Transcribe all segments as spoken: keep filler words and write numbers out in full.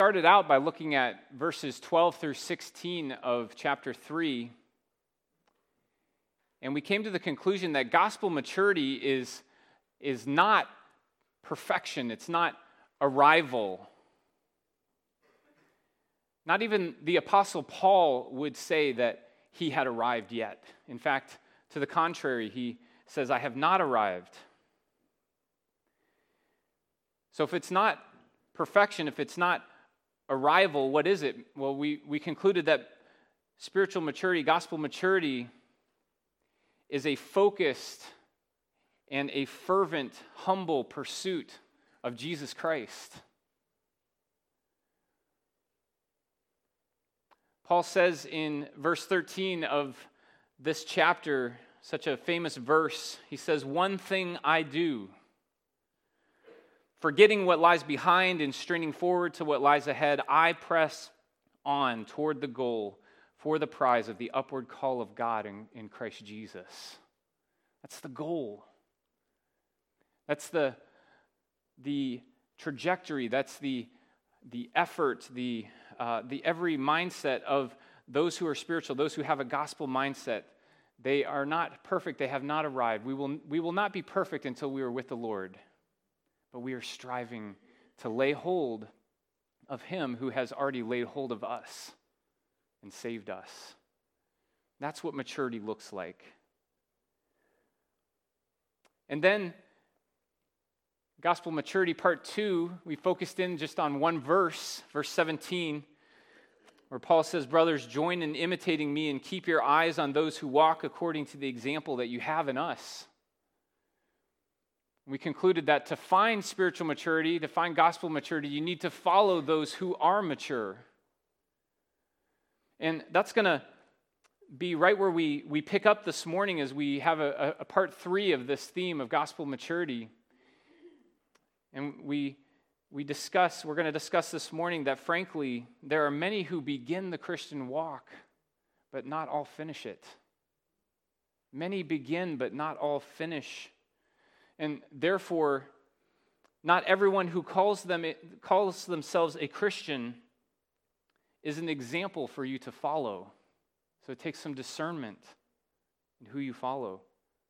Started out by looking at verses twelve through sixteen of chapter three, and we came to the conclusion that gospel maturity is, is not perfection, it's not arrival. Not even the Apostle Paul would say that he had arrived yet. In fact, to the contrary, he says, I have not arrived. So if it's not perfection, if it's not arrival, what is it? Well, we, we concluded that spiritual maturity, gospel maturity, is a focused and a fervent, humble pursuit of Jesus Christ. Paul says in verse thirteen of this chapter, such a famous verse, he says, one thing I do, forgetting what lies behind and straining forward to what lies ahead, I press on toward the goal for the prize of the upward call of God in, in Christ Jesus. That's the goal. That's the, the trajectory. That's the, the effort, the, uh, the every mindset of those who are spiritual, those who have a gospel mindset. They are not perfect. They have not arrived. We will, we will not be perfect until we are with the Lord. But we are striving to lay hold of Him who has already laid hold of us and saved us. That's what maturity looks like. And then, gospel maturity part two, we focused in just on one verse, verse seventeen, where Paul says, brothers, join in imitating me and keep your eyes on those who walk according to the example that you have in us. We concluded that to find spiritual maturity, to find gospel maturity, you need to follow those who are mature. And that's going to be right where we, we pick up this morning as we have a, a part three of this theme of gospel maturity. And we, we discuss, we're going to discuss this morning that frankly, there are many who begin the Christian walk, but not all finish it. Many begin, but not all finish. And therefore, not everyone who calls them calls themselves a Christian is an example for you to follow. So it takes some discernment in who you follow.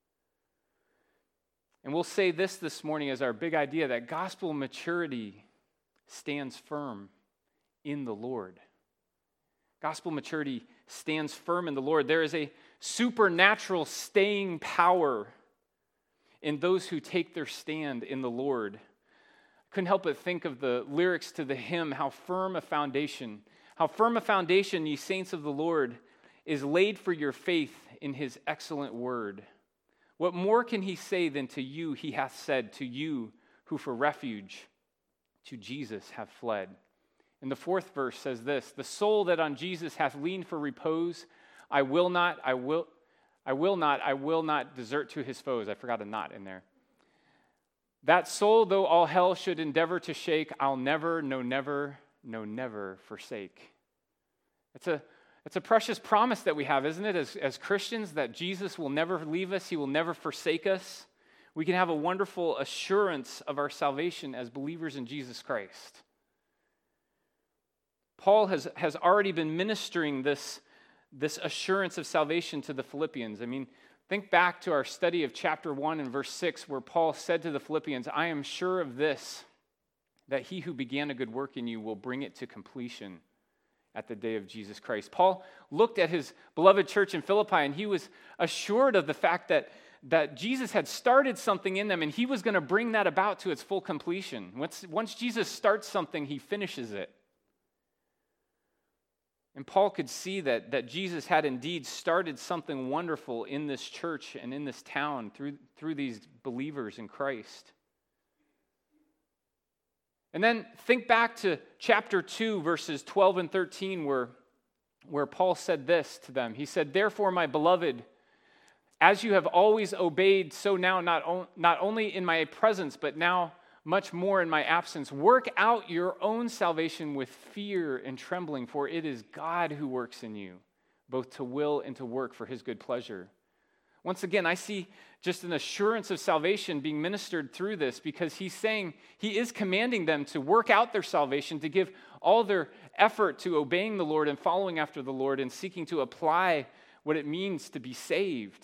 And we'll say this this morning as our big idea, that gospel maturity stands firm in the Lord. Gospel maturity stands firm in the Lord. There is a supernatural staying power in those who take their stand in the Lord. I couldn't help but think of the lyrics to the hymn, How Firm a Foundation. How firm a foundation, ye saints of the Lord, is laid for your faith in His excellent word. What more can He say than to you He hath said, to you who for refuge to Jesus have fled? And the fourth verse says this, the soul that on Jesus hath leaned for repose, I will not, I will I will not, I will not desert to his foes. I forgot a not in there. That soul, though all hell should endeavor to shake, I'll never, no never, no never forsake. It's a, it's a precious promise that we have, isn't it, as, as Christians, that Jesus will never leave us, He will never forsake us. We can have a wonderful assurance of our salvation as believers in Jesus Christ. Paul has, has already been ministering this this assurance of salvation to the Philippians. I mean, think back to our study of chapter one and verse six, where Paul said to the Philippians, I am sure of this, that He who began a good work in you will bring it to completion at the day of Jesus Christ. Paul looked at his beloved church in Philippi, and he was assured of the fact that, that Jesus had started something in them, and He was going to bring that about to its full completion. Once, once Jesus starts something, He finishes it. And Paul could see that, that Jesus had indeed started something wonderful in this church and in this town through, through these believers in Christ. And then think back to chapter two, verses twelve and thirteen, where, where Paul said this to them. He said, therefore, my beloved, as you have always obeyed, so now not, on, not only in my presence, but now much more in my absence, work out your own salvation with fear and trembling, for it is God who works in you, both to will and to work for His good pleasure. Once again, I see just an assurance of salvation being ministered through this, because he's saying, he is commanding them to work out their salvation, to give all their effort to obeying the Lord and following after the Lord and seeking to apply what it means to be saved.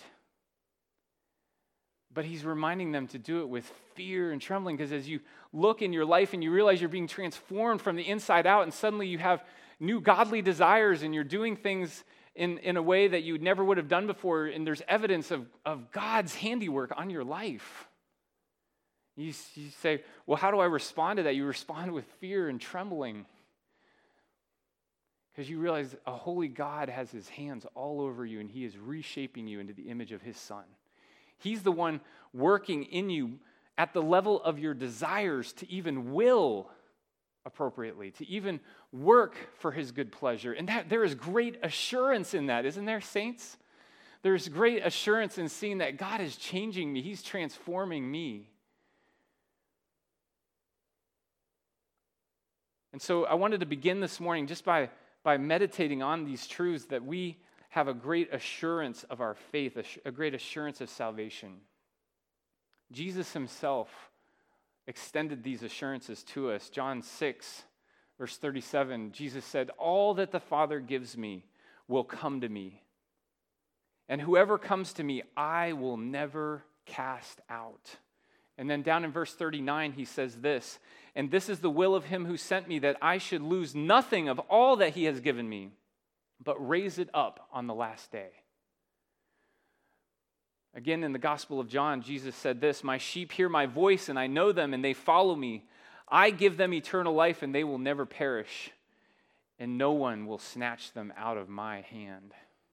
But he's reminding them to do it with fear and trembling, because as you look in your life and you realize you're being transformed from the inside out, and suddenly you have new godly desires and you're doing things in, in a way that you never would have done before, and there's evidence of, of God's handiwork on your life. You, you say, well, how do I respond to that? You respond with fear and trembling, because you realize a holy God has his hands all over you, and he is reshaping you into the image of his Son. He's the one working in you at the level of your desires to even will appropriately, to even work for his good pleasure. And that there is great assurance in that, isn't there, saints? There's great assurance in seeing that God is changing me. He's transforming me. And so I wanted to begin this morning just by, by meditating on these truths, that we have a great assurance of our faith, a, a great assurance of salvation. Jesus himself extended these assurances to us. John six, verse thirty-seven, Jesus said, "All that the Father gives me will come to me, and whoever comes to me, I will never cast out." And then down in verse thirty-nine, he says this, "And this is the will of him who sent me, that I should lose nothing of all that he has given me, but raise it up on the last day." Again, in the Gospel of John, Jesus said this, "My sheep hear my voice, and I know them, and they follow me. I give them eternal life, and they will never perish, and no one will snatch them out of my hand."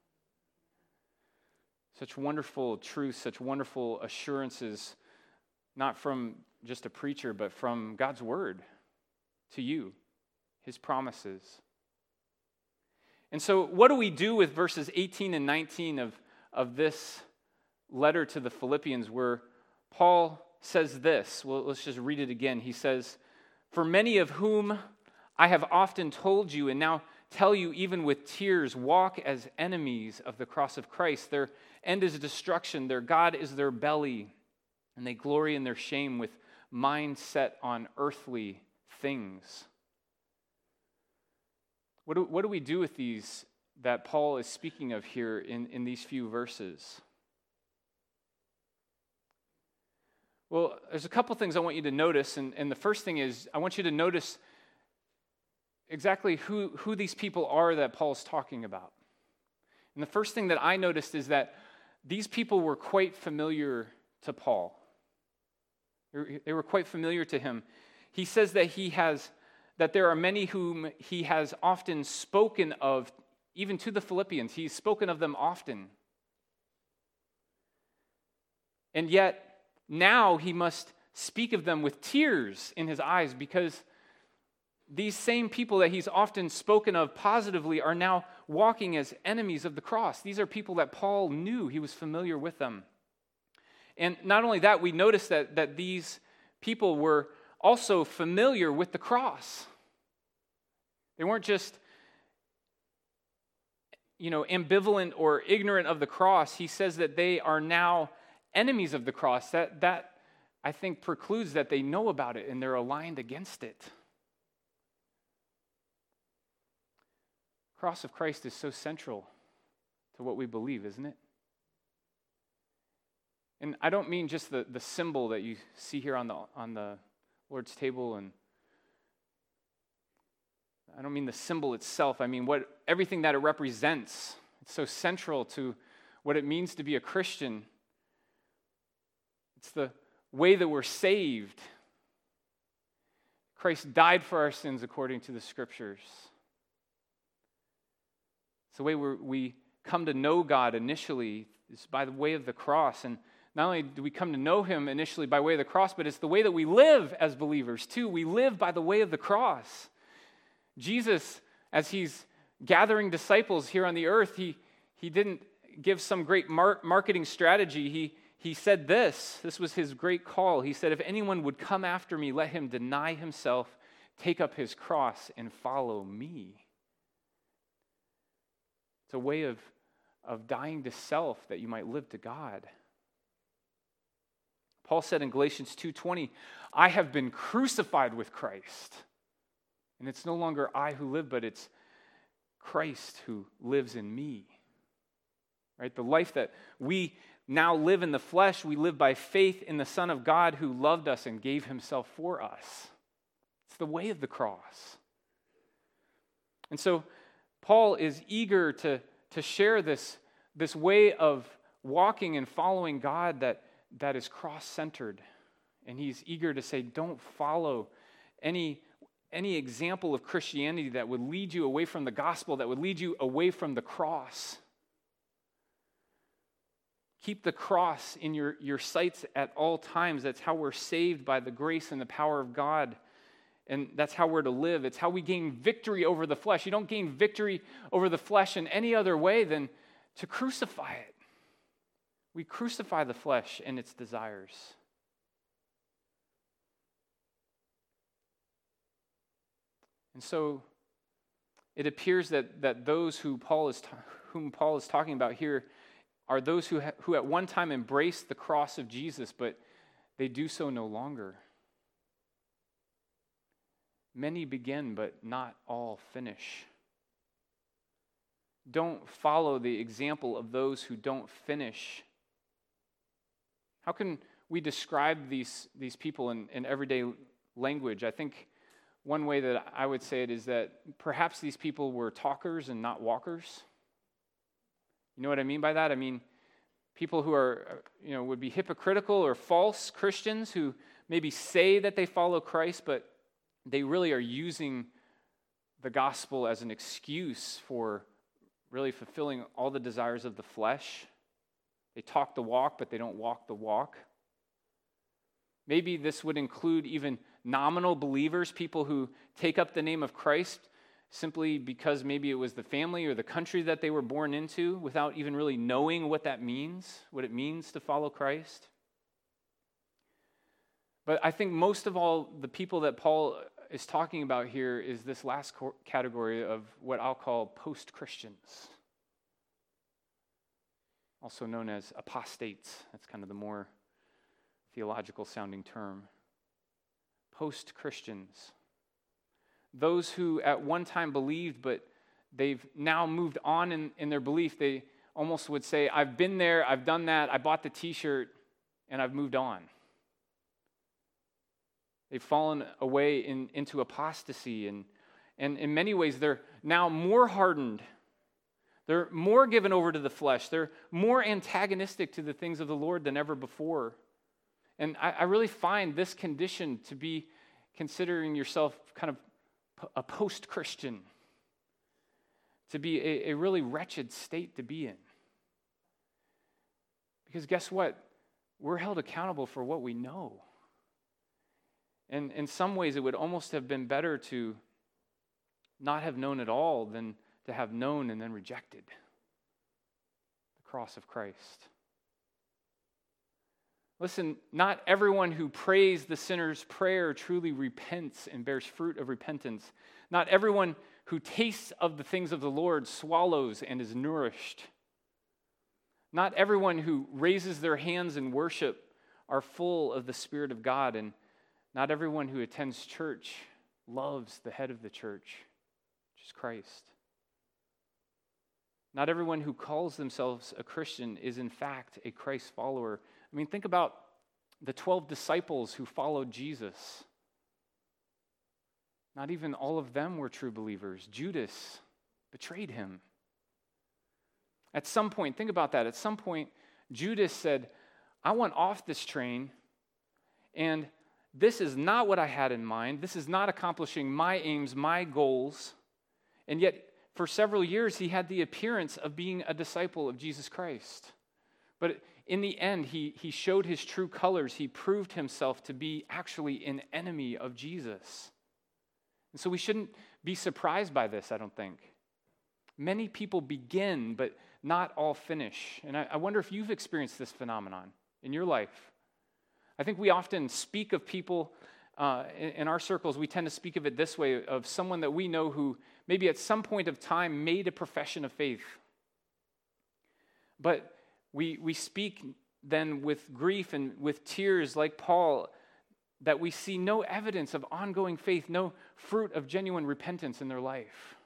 Such wonderful truths, such wonderful assurances, not from just a preacher, but from God's word to you, his promises. And so what do we do with verses eighteen and nineteen of, of this letter to the Philippians, where Paul says this? Well, let's just read it again. He says, "For many of whom I have often told you, and now tell you even with tears, walk as enemies of the cross of Christ. Their end is destruction, their God is their belly, and they glory in their shame with mind set on earthly things." What do, what do we do with these that Paul is speaking of here in, in these few verses? Well, there's a couple things I want you to notice, and, and the first thing is I want you to notice exactly who, who these people are that Paul's talking about. And the first thing that I noticed is that these people were quite familiar to Paul. They were quite familiar to him. He says that he has, that there are many whom he has often spoken of, even to the Philippians. He's spoken of them often. And yet, now he must speak of them with tears in his eyes, because these same people that he's often spoken of positively are now walking as enemies of the cross. These are people that Paul knew. He was familiar with them. And not only that, we notice that, that these people were also familiar with the cross. They weren't just, you know, ambivalent or ignorant of the cross. He says that they are now enemies of the cross. That, that I think, precludes that they know about it and they're aligned against it. Cross of Christ is so central to what we believe, isn't it? And I don't mean just the, the symbol that you see here on the on the Lord's table, and I don't mean the symbol itself. I mean what everything that it represents. It's so central to what it means to be a Christian. It's the way that we're saved. Christ died for our sins according to the Scriptures. It's the way we're, we come to know God initially is by the way of the cross. And not only do we come to know Him initially by way of the cross, but it's the way that we live as believers too. We live by the way of the cross. Jesus, as He's gathering disciples here on the earth, He, he didn't give some great mar- marketing strategy. He, he said this. This was His great call. He said, if anyone would come after me, let him deny himself, take up his cross, and follow me. It's a way of, of dying to self that you might live to God. Paul said in Galatians two twenty, I have been crucified with Christ. And it's no longer I who live, but it's Christ who lives in me. Right? The life that we now live in the flesh, we live by faith in the Son of God who loved us and gave himself for us. It's the way of the cross. And so Paul is eager to, to share this, this way of walking and following God that, that is cross-centered. And he's eager to say, don't follow any, any example of Christianity that would lead you away from the gospel, that would lead you away from the cross. Keep the cross in your, your sights at all times. That's how we're saved by the grace and the power of God. And that's how we're to live. It's how we gain victory over the flesh. You don't gain victory over the flesh in any other way than to crucify it. We crucify the flesh and its desires. And so it appears that, that those who Paul is ta- whom Paul is talking about here are those who, ha- who at one time embraced the cross of Jesus, but they do so no longer. Many begin, but not all finish. Don't follow the example of those who don't finish. How can we describe these, these people in, in everyday language? I think one way that I would say it is that perhaps these people were talkers and not walkers. You know what I mean by that? I mean, people who are, you know, would be hypocritical or false Christians who maybe say that they follow Christ, but they really are using the gospel as an excuse for really fulfilling all the desires of the flesh. They talk the walk, but they don't walk the walk. Maybe this would include even nominal believers, people who take up the name of Christ simply because maybe it was the family or the country that they were born into without even really knowing what that means, what it means to follow Christ. But I think most of all, the people that Paul is talking about here is this last category of what I'll call post-Christians, also known as apostates. That's kind of the more theological sounding term. Post-Christians. Those who at one time believed, but they've now moved on in, in their belief. They almost would say, I've been there, I've done that, I bought the t-shirt, and I've moved on. They've fallen away in, into apostasy, and, and in many ways they're now more hardened. They're more given over to the flesh. They're more antagonistic to the things of the Lord than ever before. And I, I really find this condition to be considering yourself kind of a post-Christian, to be a, a really wretched state to be in. Because guess what? We're held accountable for what we know. And in some ways, it would almost have been better to not have known at all than to have known and then rejected the cross of Christ. Listen, not everyone who prays the sinner's prayer truly repents and bears fruit of repentance. Not everyone who tastes of the things of the Lord swallows and is nourished. Not everyone who raises their hands in worship are full of the Spirit of God, and not everyone who attends church loves the head of the church, which is Christ. Not everyone who calls themselves a Christian is in fact a Christ follower. I mean, think about the twelve disciples who followed Jesus. Not even all of them were true believers. Judas betrayed him. At some point, think about that. At some point, Judas said, I want off this train, and this is not what I had in mind. This is not accomplishing my aims, my goals. And yet, for several years, he had the appearance of being a disciple of Jesus Christ. But in the end, he, he showed his true colors. He proved himself to be actually an enemy of Jesus. And so we shouldn't be surprised by this, I don't think. Many people begin, but not all finish. And I, I wonder if you've experienced this phenomenon in your life. I think we often speak of people uh, in, in our circles, we tend to speak of it this way, of someone that we know who maybe at some point of time made a profession of faith. But we, we speak then with grief and with tears like Paul, that we see no evidence of ongoing faith, no fruit of genuine repentance in their life.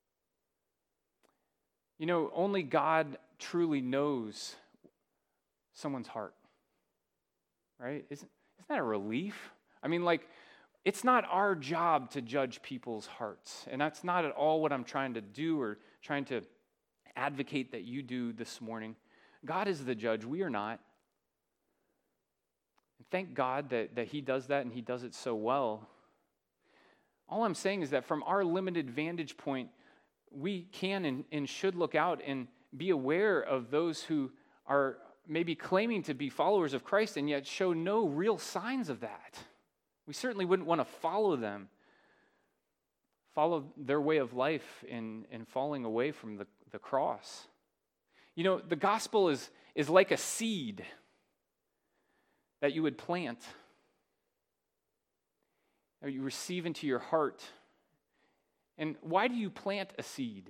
You know, only God truly knows someone's heart, right? Isn't, isn't that a relief? I mean, like, it's not our job to judge people's hearts, and that's not at all what I'm trying to do or trying to advocate that you do this morning. God is the judge. We are not. And thank God that, that he does that, and he does it so well. All I'm saying is that from our limited vantage point, we can and, and should look out and be aware of those who are maybe claiming to be followers of Christ and yet show no real signs of that. We certainly wouldn't want to follow them, follow their way of life in, in falling away from the, the cross. You know, the gospel is, is like a seed that you would plant, or you receive into your heart. And why do you plant a seed?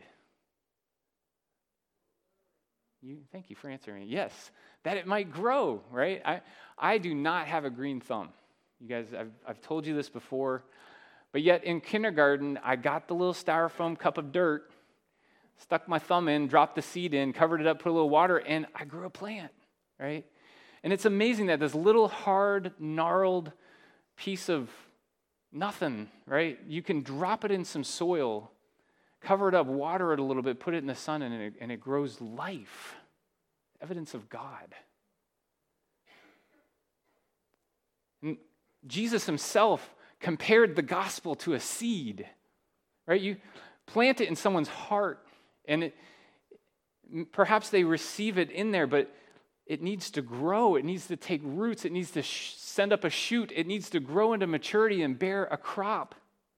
You, thank you for answering. Yes, that it might grow, right? I, I do not have a green thumb. You guys, I've, I've told you this before, but yet in kindergarten, I got the little styrofoam cup of dirt, stuck my thumb in, dropped the seed in, covered it up, put a little water, and I grew a plant, right? And it's amazing that this little hard, gnarled piece of nothing, right? You can drop it in some soil, cover it up, water it a little bit, put it in the sun, and it, and it grows life. Evidence of God. And Jesus himself compared the gospel to a seed, right? You plant it in someone's heart, and it, perhaps they receive it in there, but it needs to grow. It needs to take roots. It needs to sh- send up a shoot. It needs to grow into maturity and bear a crop.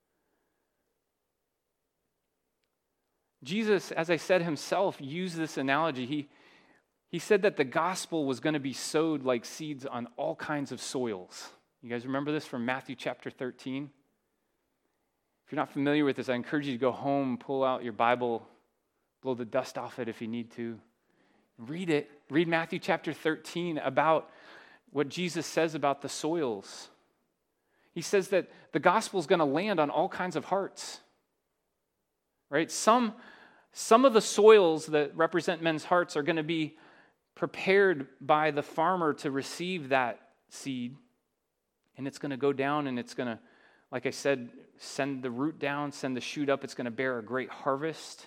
Jesus, as I said himself, used this analogy. He, he said that the gospel was going to be sowed like seeds on all kinds of soils. You guys remember this from Matthew chapter thirteen? If you're not familiar with this, I encourage you to go home, pull out your Bible, blow the dust off it if you need to. Read it. Read Matthew chapter thirteen about what Jesus says about the soils. He says that the gospel is going to land on all kinds of hearts. Right? Some, some of the soils that represent men's hearts are going to be prepared by the farmer to receive that seed. And it's going to go down and it's going to, like I said, send the root down, send the shoot up. It's going to bear a great harvest.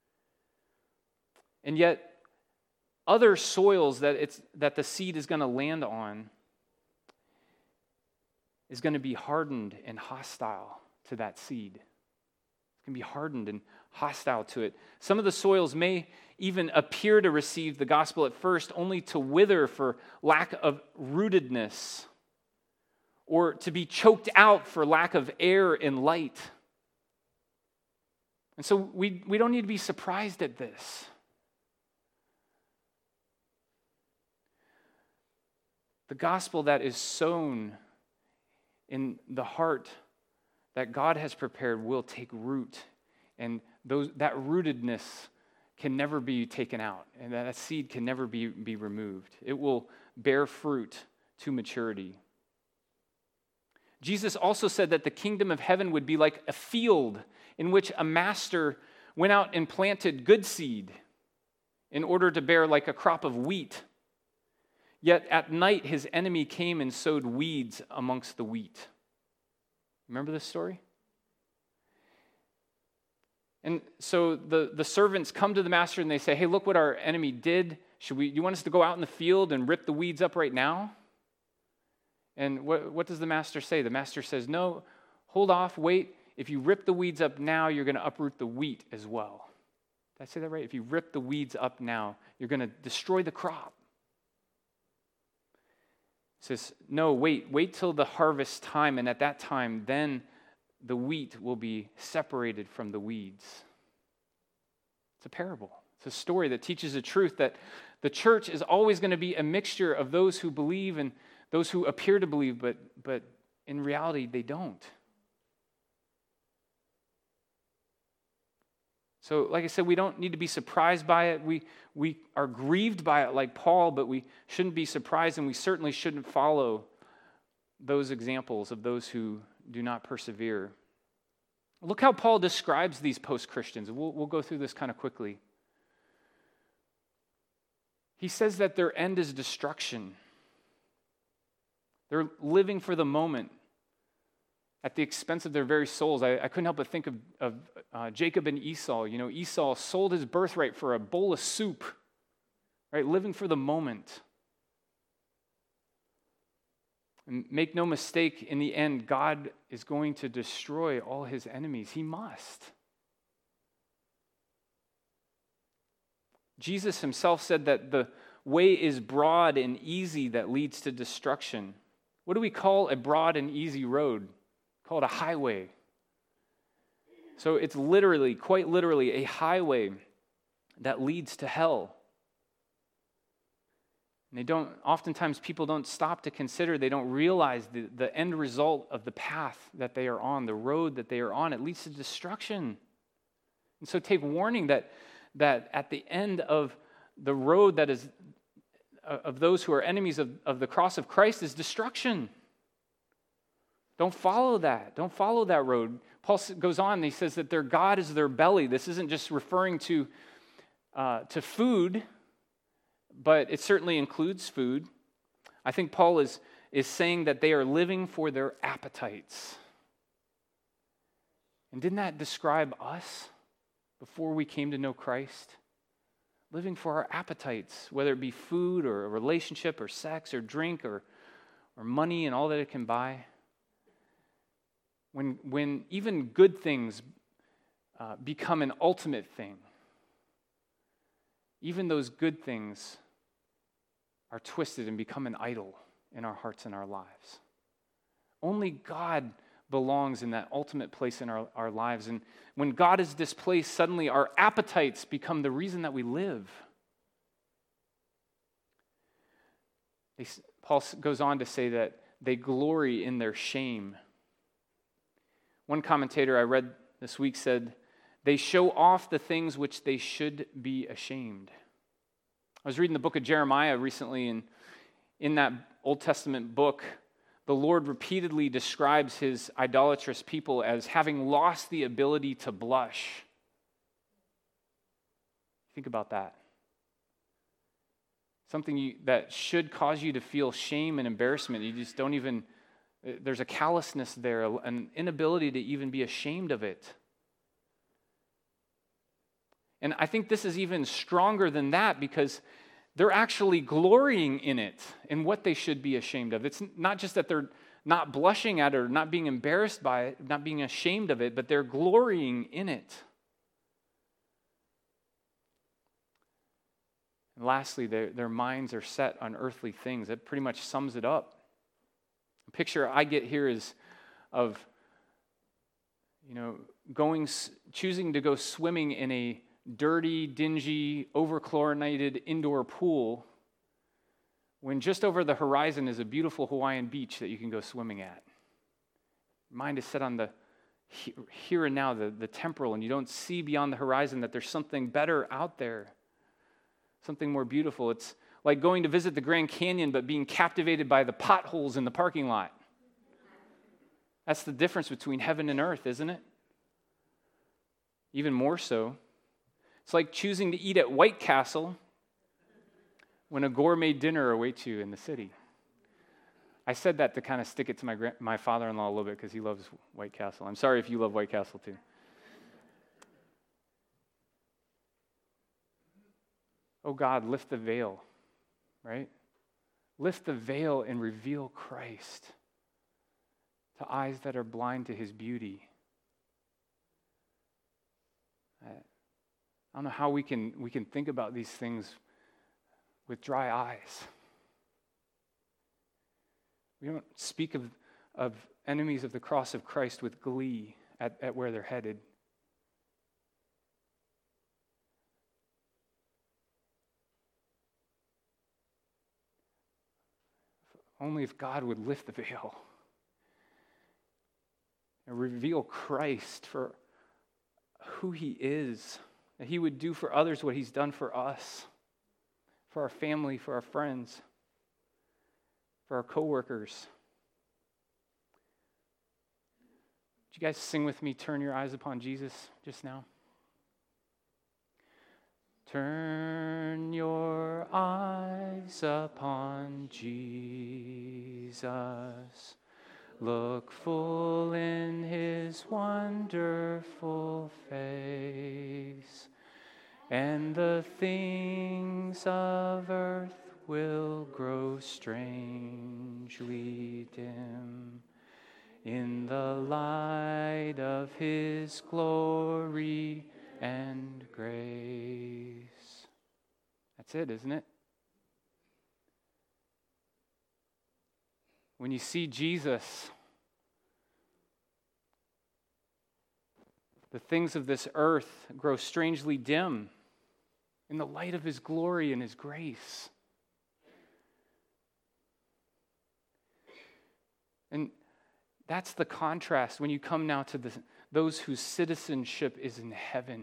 And yet, other soils that it's that the seed is going to land on is going to be hardened and hostile to that seed. It's going to be hardened and hostile to it. Some of the soils may even appear to receive the gospel at first, only to wither for lack of rootedness, or to be choked out for lack of air and light. And so we, we don't need to be surprised at this. The gospel that is sown in the heart that God has prepared will take root, and those that rootedness can never be taken out, and that seed can never be, be removed. It will bear fruit to maturity. Jesus also said that the kingdom of heaven would be like a field in which a master went out and planted good seed in order to bear like a crop of wheat. Yet at night his enemy came and sowed weeds amongst the wheat. Remember this story? And so the, the servants come to the master and they say, hey, look what our enemy did. Should we, do you want us to go out in the field and rip the weeds up right now? And what, what does the master say? The master says, no, hold off, wait. If you rip the weeds up now, you're going to uproot the wheat as well. Did I say that right? If you rip the weeds up now, you're going to destroy the crop. He says, no, wait, wait till the harvest time, and at that time, then the wheat will be separated from the weeds. It's a parable. It's a story that teaches the truth that the church is always going to be a mixture of those who believe and those who appear to believe, but, but in reality, they don't. So, like I said, we don't need to be surprised by it. We, we are grieved by it like Paul, but we shouldn't be surprised, and we certainly shouldn't follow those examples of those who do not persevere. Look how Paul describes these post-Christians. We'll, we'll go through this kind of quickly. He says that their end is destruction. They're living for the moment at the expense of their very souls. I, I couldn't help but think of, of uh, Jacob and Esau. You know, Esau sold his birthright for a bowl of soup, right? Living for the moment. And make no mistake, in the end, God is going to destroy all his enemies. He must. Jesus himself said that the way is broad and easy that leads to destruction. What do we call a broad and easy road? Call it a highway. So it's literally, quite literally, a highway that leads to hell. And they don't, oftentimes people don't stop to consider, they don't realize the, the end result of the path that they are on, the road that they are on. It leads to destruction. And so take warning that, that at the end of the road that is, of those who are enemies of, of the cross of Christ is destruction. Don't follow that. Don't follow that road. Paul goes on and he says that their God is their belly. This isn't just referring to, uh, to food, but it certainly includes food. I think Paul is, is saying that they are living for their appetites. And didn't that describe us before we came to know Christ? Living for our appetites, whether it be food or a relationship or sex or drink or, or money and all that it can buy. When, when even good things uh, become an ultimate thing, even those good things are twisted and become an idol in our hearts and our lives. Only God belongs in that ultimate place in our, our lives. And when God is displaced, suddenly our appetites become the reason that we live. They, Paul goes on to say that they glory in their shame. One commentator I read this week said, they show off the things which they should be ashamed. I was reading the book of Jeremiah recently, and in that Old Testament book, the Lord repeatedly describes his idolatrous people as having lost the ability to blush. Think about that. Something you, that should cause you to feel shame and embarrassment. You just don't even, there's a callousness there, an inability to even be ashamed of it. And I think this is even stronger than that because they're actually glorying in it, in what they should be ashamed of. It's not just that they're not blushing at it or not being embarrassed by it, not being ashamed of it, but they're glorying in it. And lastly, their, their minds are set on earthly things. That pretty much sums it up. The picture I get here is of, you know, going, choosing to go swimming in a dirty, dingy, over-chlorinated indoor pool when just over the horizon is a beautiful Hawaiian beach that you can go swimming at. Your mind is set on the here and now, the, the temporal, and you don't see beyond the horizon that there's something better out there, something more beautiful. It's like going to visit the Grand Canyon but being captivated by the potholes in the parking lot. That's the difference between heaven and earth, isn't it? Even more so. It's like choosing to eat at White Castle when a gourmet dinner awaits you in the city. I said that to kind of stick it to my my father-in-law a little bit because he loves White Castle. I'm sorry if you love White Castle too. Oh God, lift the veil, right? Lift the veil and reveal Christ to eyes that are blind to his beauty. I don't know how we can we can think about these things with dry eyes. We don't speak of, of enemies of the cross of Christ with glee at, at where they're headed. Only if God would lift the veil and reveal Christ for who he is, that he would do for others what he's done for us, for our family, for our friends, for our coworkers. Did you guys sing with me, Turn Your Eyes Upon Jesus, just now? Turn your eyes upon Jesus. Look full in his wonderful face, and the things of earth will grow strangely dim in the light of his glory and grace. That's it, isn't it? When you see Jesus, the things of this earth grow strangely dim in the light of his glory and his grace. And that's the contrast when you come now to the, those whose citizenship is in heaven.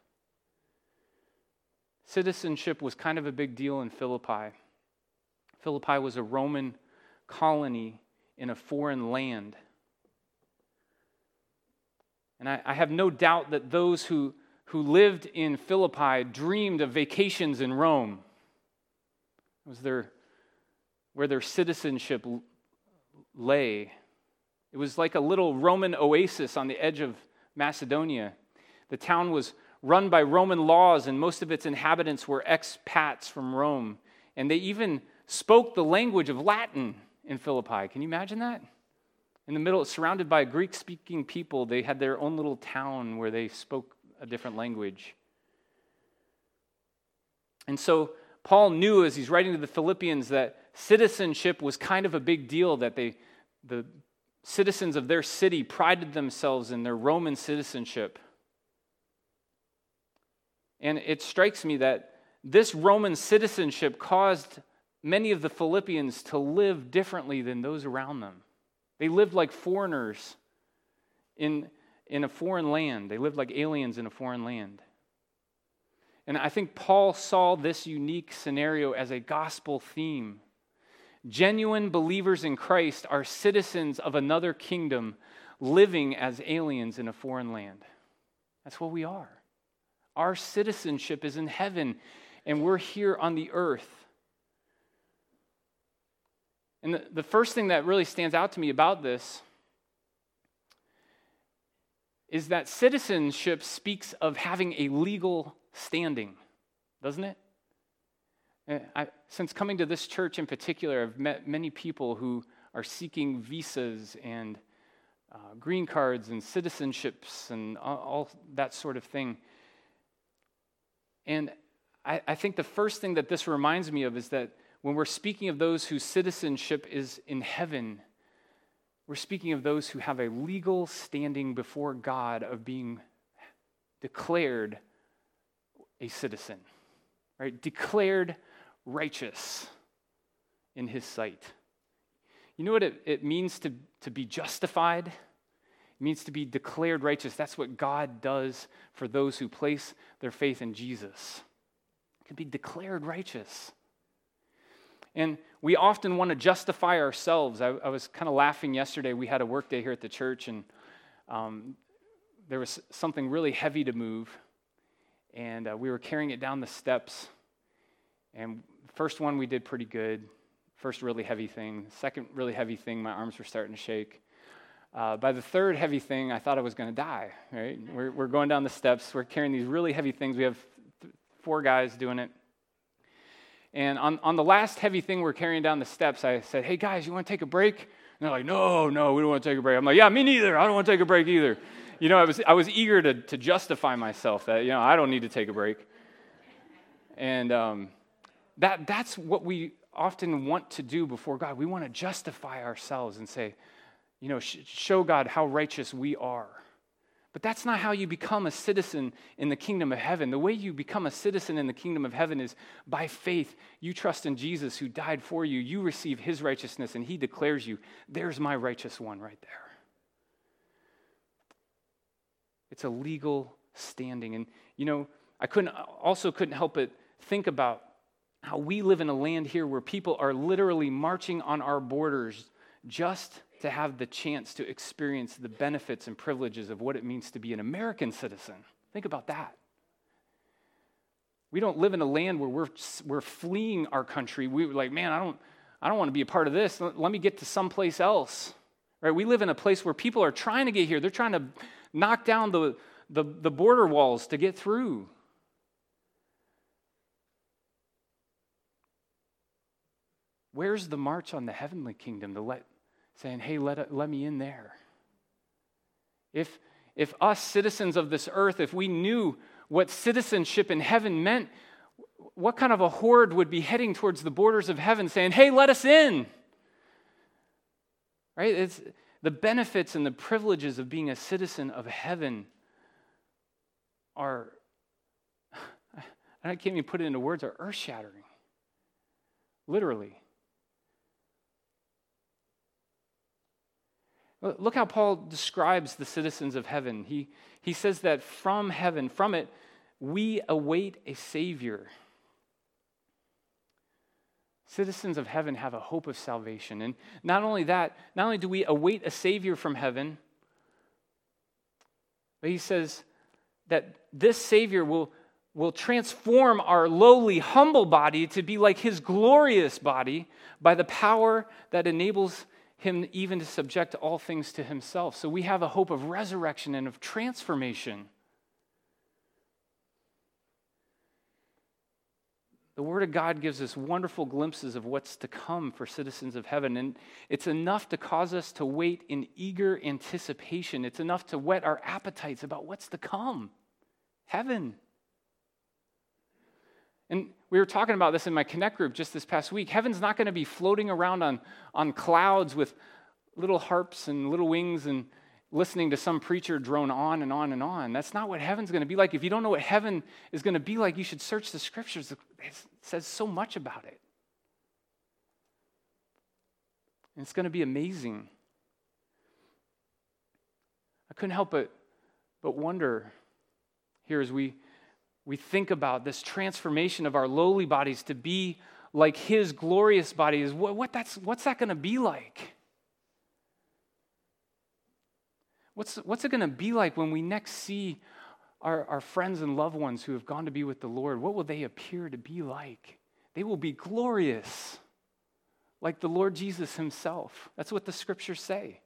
Citizenship was kind of a big deal in Philippi. Philippi was a Roman colony in a foreign land. And I, I have no doubt that those who, who lived in Philippi dreamed of vacations in Rome. It was their, where their citizenship lay. It was like a little Roman oasis on the edge of Macedonia. The town was run by Roman laws, and most of its inhabitants were expats from Rome. And they even spoke the language of Latin in Philippi. Can you imagine that? In the middle, surrounded by Greek-speaking people, they had their own little town where they spoke a different language. And so Paul knew as he's writing to the Philippians that citizenship was kind of a big deal, that they, the citizens of their city prided themselves in their Roman citizenship. And it strikes me that this Roman citizenship caused many of the Philippians to live differently than those around them. They lived like foreigners in, in a foreign land. They lived like aliens in a foreign land. And I think Paul saw this unique scenario as a gospel theme. Genuine believers in Christ are citizens of another kingdom living as aliens in a foreign land. That's what we are. Our citizenship is in heaven, and we're here on the earth. And the, the first thing that really stands out to me about this is that citizenship speaks of having a legal standing, doesn't it? I, since coming to this church in particular, I've met many people who are seeking visas and uh, green cards and citizenships and all, all that sort of thing. And I, I think the first thing that this reminds me of is that when we're speaking of those whose citizenship is in heaven, we're speaking of those who have a legal standing before God of being declared a citizen, right? Declared righteous in his sight. You know what it, it means to, to be justified? It means to be declared righteous. That's what God does for those who place their faith in Jesus. It can be declared righteous. And we often want to justify ourselves. I, I was kind of laughing yesterday. We had a work day here at the church, and um, there was something really heavy to move, and uh, we were carrying it down the steps. And the first one we did pretty good. First really heavy thing. Second really heavy thing, my arms were starting to shake. Uh, by the third heavy thing, I thought I was going to die, right? We're, we're going down the steps. We're carrying these really heavy things. We have th- four guys doing it. And on, on the last heavy thing we're carrying down the steps, I said, hey, guys, you want to take a break? And they're like, no, no, we don't want to take a break. I'm like, yeah, me neither. I don't want to take a break either. You know, I was I was eager to, to justify myself that, you know, I don't need to take a break. And um, that that's what we often want to do before God. We want to justify ourselves and say, you know, sh- show God how righteous we are. But that's not how you become a citizen in the kingdom of heaven. The way you become a citizen in the kingdom of heaven is by faith. You trust in Jesus who died for you. You receive his righteousness, and he declares you, there's my righteous one right there. It's a legal standing. And, you know, I couldn't also couldn't help but think about how we live in a land here where people are literally marching on our borders just to have the chance to experience the benefits and privileges of what it means to be an American citizen. Think about that. We don't live in a land where we're we're fleeing our country. We're like, man, I don't I don't want to be a part of this. Let me get to someplace else. Right? We live in a place where people are trying to get here. They're trying to knock down the, the, the border walls to get through. Where's the march on the heavenly kingdom to let saying, hey, let, let me in there? If, if us citizens of this earth, if we knew what citizenship in heaven meant, what kind of a horde would be heading towards the borders of heaven saying, hey, let us in? Right? It's the benefits and the privileges of being a citizen of heaven are, I can't even put it into words, are earth-shattering. Literally. Look how Paul describes the citizens of heaven. He, he says that from heaven, from it, we await a Savior. Citizens of heaven have a hope of salvation. And not only that, not only do we await a Savior from heaven, but he says that this Savior will, will transform our lowly, humble body to be like his glorious body by the power that enables him even to subject all things to himself. So we have a hope of resurrection and of transformation. The Word of God gives us wonderful glimpses of what's to come for citizens of heaven, and it's enough to cause us to wait in eager anticipation. It's enough to whet our appetites about what's to come. Heaven. And we were talking about this in my Connect group just this past week. Heaven's not going to be floating around on, on clouds with little harps and little wings and listening to some preacher drone on and on and on. That's not what heaven's going to be like. If you don't know what heaven is going to be like, you should search the scriptures. It says so much about it. And it's going to be amazing. I couldn't help but, but wonder here as we, we think about this transformation of our lowly bodies to be like his glorious body. Is what, what that's, what's that going to be like? What's, what's it going to be like when we next see our, our friends and loved ones who have gone to be with the Lord? What will they appear to be like? They will be glorious, like the Lord Jesus himself. That's what the scriptures say.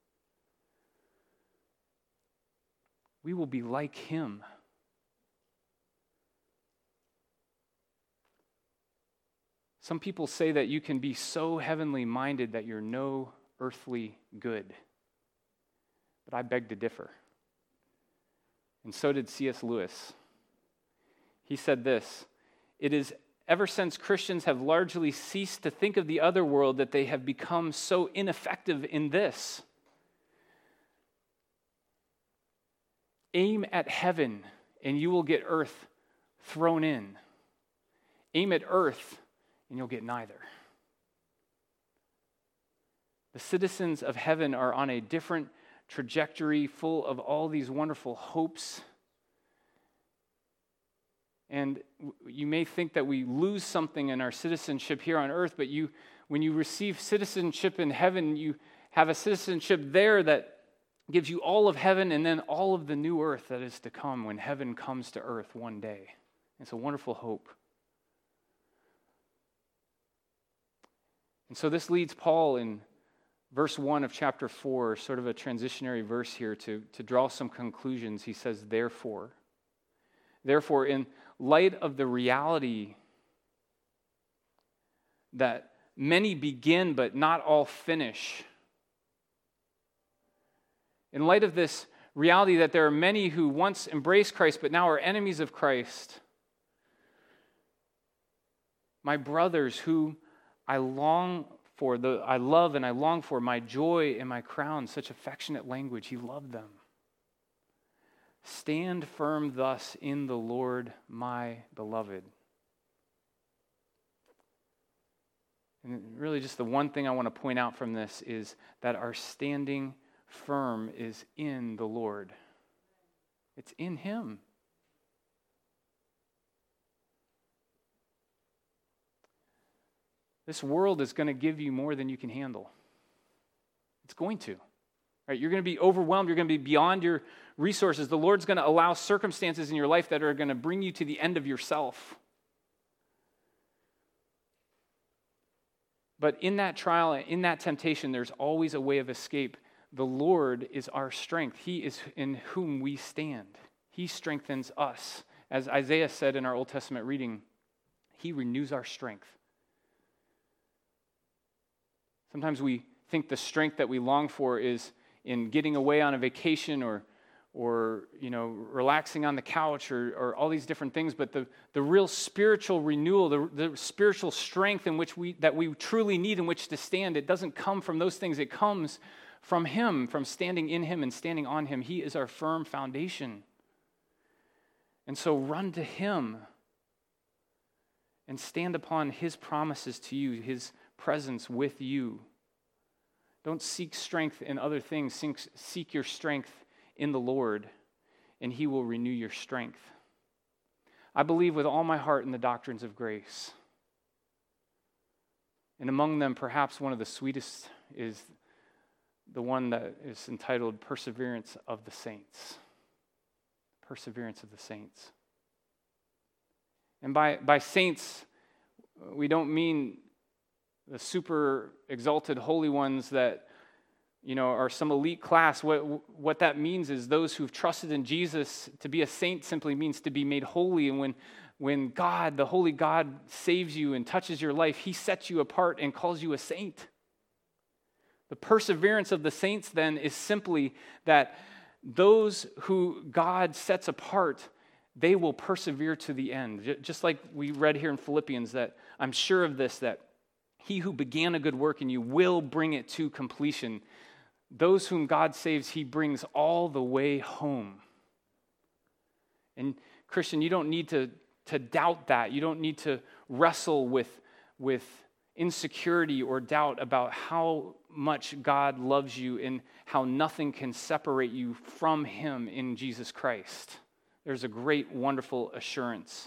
We will be like him. Some people say that you can be so heavenly minded that you're no earthly good. But I beg to differ. And so did C S Lewis. He said this, "It is ever since Christians have largely ceased to think of the other world that they have become so ineffective in this. Aim at heaven and you will get earth thrown in. Aim at earth and you'll get neither." The citizens of heaven are on a different trajectory, full of all these wonderful hopes. And you may think that we lose something in our citizenship here on earth, but you, when you receive citizenship in heaven, you have a citizenship there that gives you all of heaven and then all of the new earth that is to come when heaven comes to earth one day. It's a wonderful hope. And so this leads Paul in verse one of chapter four, sort of a transitionary verse here, to, to draw some conclusions. He says, therefore. Therefore, in light of the reality that many begin but not all finish, in light of this reality that there are many who once embraced Christ but now are enemies of Christ, my brothers who I long for, the I love and I long for, my joy and my crown, such affectionate language, he loved them. Stand firm thus in the Lord, my beloved. And really just the one thing I want to point out from this is that our standing firm is in the Lord. It's in him. This world is going to give you more than you can handle. It's going to. Right? You're going to be overwhelmed. You're going to be beyond your resources. The Lord's going to allow circumstances in your life that are going to bring you to the end of yourself. But in that trial, in that temptation, there's always a way of escape. The Lord is our strength. He is in whom we stand. He strengthens us. As Isaiah said in our Old Testament reading, He renews our strength. Sometimes we think the strength that we long for is in getting away on a vacation or, or you know, relaxing on the couch or, or all these different things. But the, the real spiritual renewal, the, the spiritual strength in which we that we truly need in which to stand, it doesn't come from those things. It comes from Him, from standing in Him and standing on Him. He is our firm foundation. And so run to Him and stand upon His promises to you, His presence with you. Don't seek strength in other things. Seek, seek your strength in the Lord, and He will renew your strength. I believe with all my heart in the doctrines of grace. And among them, perhaps one of the sweetest is the one that is entitled Perseverance of the Saints. Perseverance of the Saints. And by, by saints, we don't mean the super exalted holy ones that, you know, are some elite class. What, what that means is those who've trusted in Jesus. To be a saint simply means to be made holy. And when, when God, the holy God, saves you and touches your life, He sets you apart and calls you a saint. The perseverance of the saints then is simply that those who God sets apart, they will persevere to the end. Just like we read here in Philippians, that I'm sure of this, that He who began a good work in you will bring it to completion. Those whom God saves, He brings all the way home. And Christian, you don't need to, to doubt that. You don't need to wrestle with, with insecurity or doubt about how much God loves you and how nothing can separate you from Him in Jesus Christ. There's a great, wonderful assurance.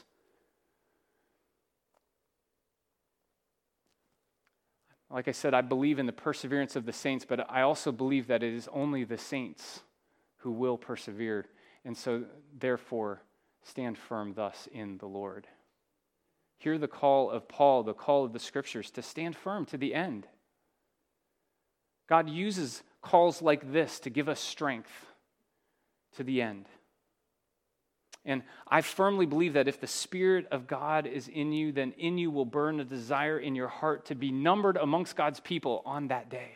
Like I said, I believe in the perseverance of the saints, but I also believe that it is only the saints who will persevere. And so, therefore, stand firm thus in the Lord. Hear the call of Paul, the call of the Scriptures, to stand firm to the end. God uses calls like this to give us strength to the end. And I firmly believe that if the Spirit of God is in you, then in you will burn a desire in your heart to be numbered amongst God's people on that day.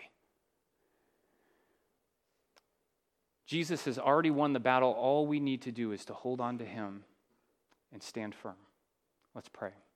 Jesus has already won the battle. All we need to do is to hold on to Him and stand firm. Let's pray.